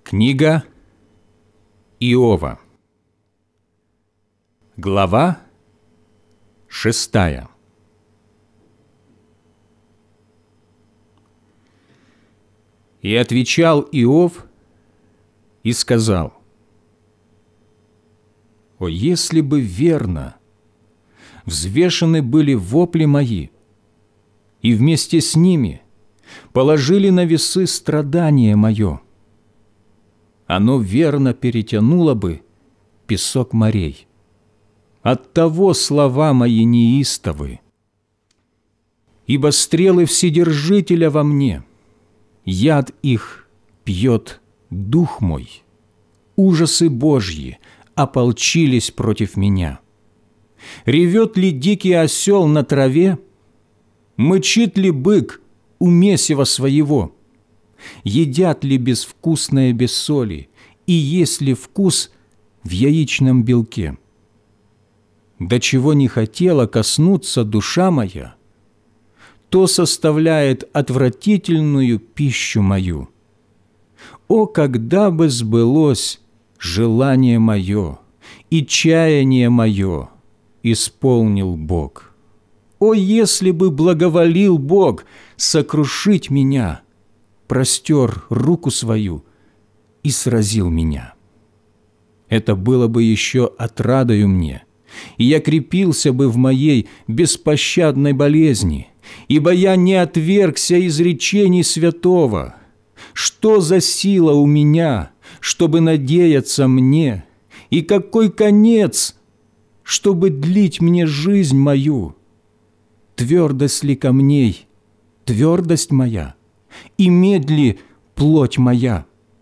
Книга Иова. Глава 6. И отвечал Иов и сказал: «О, если бы верно взвешены были вопли мои, и вместе с ними положили на весы страдание мое, оно верно перетянуло бы песок морей. Оттого слова мои неистовы. Ибо стрелы Вседержителя во мне, яд их пьет дух мой. Ужасы Божьи ополчились против меня. Ревет ли дикий осел на траве? Мычит ли бык у месива своего? Едят ли безвкусное без соли, и есть ли вкус в яичном белке? До чего не хотела коснуться душа моя, то составляет отвратительную пищу мою. О, когда бы сбылось желание мое, и чаяние мое исполнил Бог! О, если бы благоволил Бог сокрушить меня, простер руку свою и сразил меня! Это было бы еще отрадою мне, и я крепился бы в моей беспощадной болезни, ибо я не отвергся изречений святого. Что за сила у меня, чтобы надеяться мне, и какой конец, чтобы длить мне жизнь мою? Твердость ли камней, твердость моя, и медли плоть моя?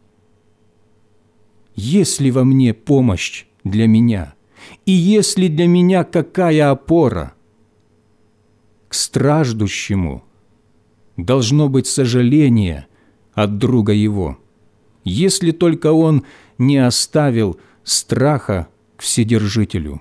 Есть ли во мне помощь для меня, и есть ли для меня какая опора? К страждущему должно быть сожаление от друга его, если только он не оставил страха к Вседержителю.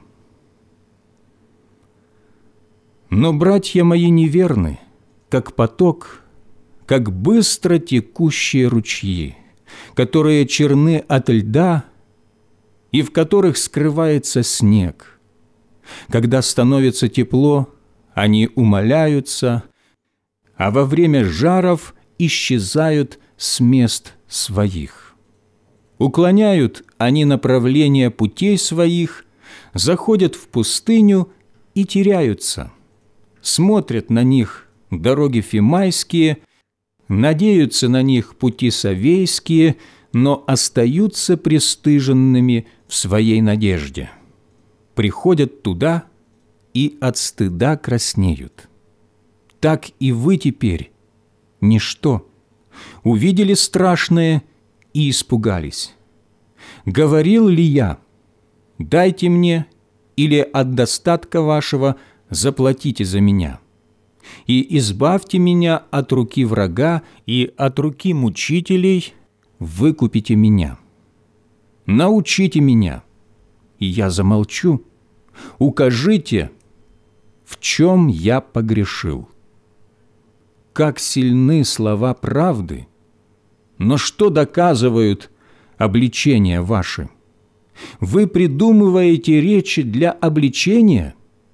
Но братья мои неверны, как поток, как быстро текущие ручьи, которые черны от льда и в которых скрывается снег. Когда становится тепло, они умаляются, а во время жаров исчезают с мест своих. Уклоняют они направление путей своих, заходят в пустыню и теряются. Смотрят на них дороги фимайские, надеются на них пути совейские, но остаются пристыженными в своей надежде. Приходят туда и от стыда краснеют. Так и вы теперь ничто. Увидели страшное и испугались. Говорил ли я: дайте мне, или от достатка вашего заплатите за меня, и избавьте меня от руки врага и от руки мучителей, выкупите меня. Научите меня, и я замолчу. Укажите, в чем я погрешил. Как сильны слова правды, но что доказывают обличения ваши? Вы придумываете речи для обличения?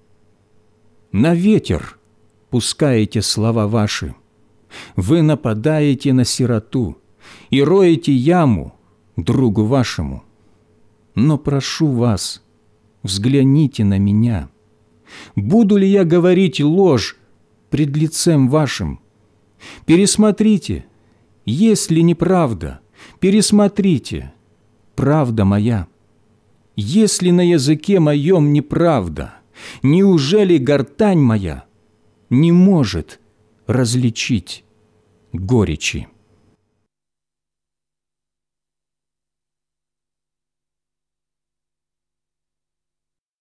На ветер пускаете слова ваши. Вы нападаете на сироту и роете яму другу вашему. Но прошу вас, взгляните на меня. Буду ли я говорить ложь пред лицем вашим? Пересмотрите, есть ли неправда, пересмотрите, правда моя. Есть ли на языке моем неправда? Неужели гортань моя не может различить горечи?